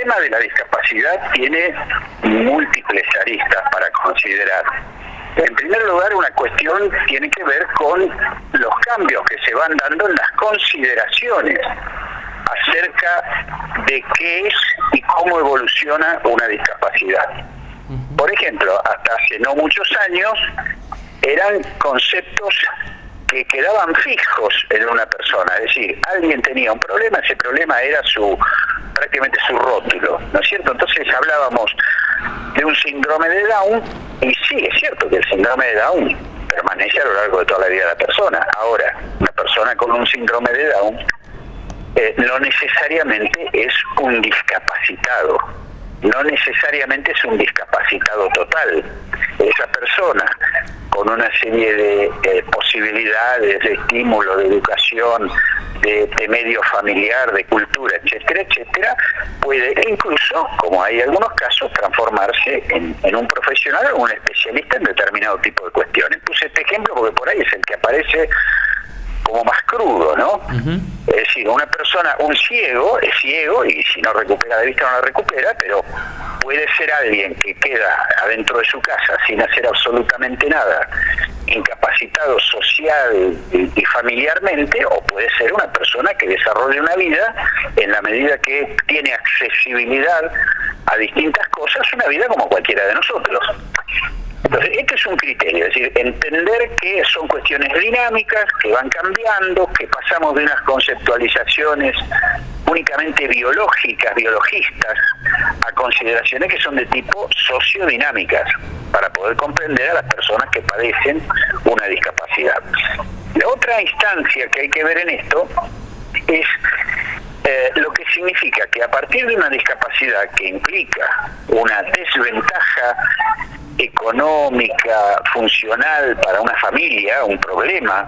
tema de la discapacidad tiene múltiples aristas para considerar. En primer lugar, una cuestión tiene que ver con los cambios que se van dando en las consideraciones acerca de qué es y cómo evoluciona una discapacidad. Por ejemplo, hasta hace no muchos años eran conceptos que quedaban fijos en una persona, es decir, alguien tenía un problema, ese problema era prácticamente su rótulo, ¿no es cierto? Entonces hablábamos de un síndrome de Down, y sí, es cierto que el síndrome de Down permanece a lo largo de toda la vida de la persona. Ahora, una persona con un síndrome de Down no necesariamente es un discapacitado, no necesariamente es un discapacitado total. Esa persona, con una serie de posibilidades, de estímulo, de educación, de medio familiar, de cultura, etcétera, etcétera, puede incluso, como hay algunos casos, transformarse en un profesional o un especialista en determinado tipo de cuestiones. Puse este ejemplo porque por ahí es el que aparece como más crudo, ¿no? Es decir, una persona, un ciego, es ciego y si no recupera de vista no la recupera, pero puede ser alguien que queda adentro de su casa sin hacer absolutamente nada, incapacitado social y familiarmente, o puede ser una persona que desarrolle una vida en la medida que tiene accesibilidad a distintas cosas, una vida como cualquiera de nosotros. Entonces, este es un criterio, es decir, entender que son cuestiones dinámicas, que van cambiando, que pasamos de unas conceptualizaciones únicamente biológicas, biologistas, a consideraciones que son de tipo sociodinámicas, para poder comprender a las personas que padecen una discapacidad. La otra instancia que hay que ver en esto es lo que significa que a partir de una discapacidad que implica una desventaja económica, funcional para una familia, un problema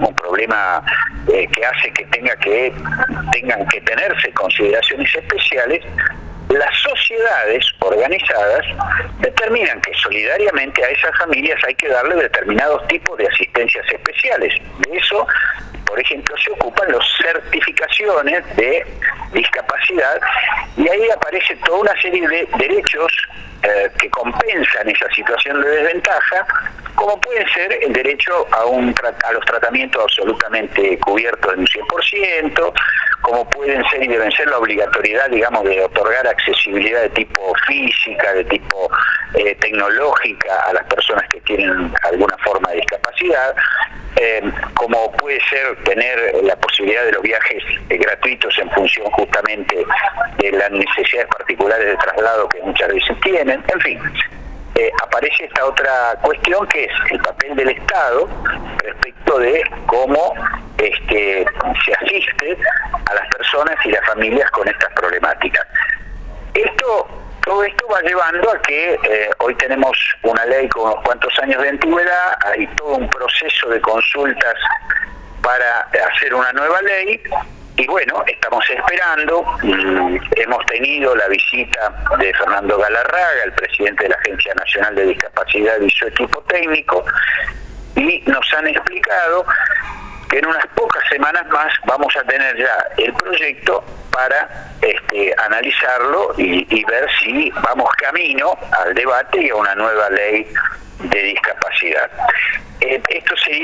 que hace que tengan que tenerse consideraciones especiales, las sociedades organizadas determinan que solidariamente a esas familias hay que darle determinados tipos de asistencias especiales. De eso, por ejemplo, se ocupan las certificaciones de discapacidad, y ahí aparece toda una serie de derechos que compensan esa situación de desventaja, como puede ser el derecho a los tratamientos absolutamente cubiertos en un 100%, como pueden ser y deben ser la obligatoriedad, digamos, de otorgar accesibilidad de tipo física, de tipo tecnológica a las personas que tienen alguna forma de discapacidad, como puede ser tener la posibilidad de los viajes gratuitos en función justamente de las necesidades particulares de traslado que muchas veces tienen, en fin. Aparece esta otra cuestión que es el papel del Estado respecto de cómo se asiste a las personas y las familias con estas problemáticas. Todo esto va llevando a que hoy tenemos una ley con unos cuantos años de antigüedad, hay todo un proceso de consultas para hacer una nueva ley. Y bueno, estamos esperando, hemos tenido la visita de Fernando Galarraga, el presidente de la Agencia Nacional de Discapacidad, y su equipo técnico, y nos han explicado que en unas pocas semanas más vamos a tener ya el proyecto para analizarlo y ver si vamos camino al debate y a una nueva ley de discapacidad. Esto sería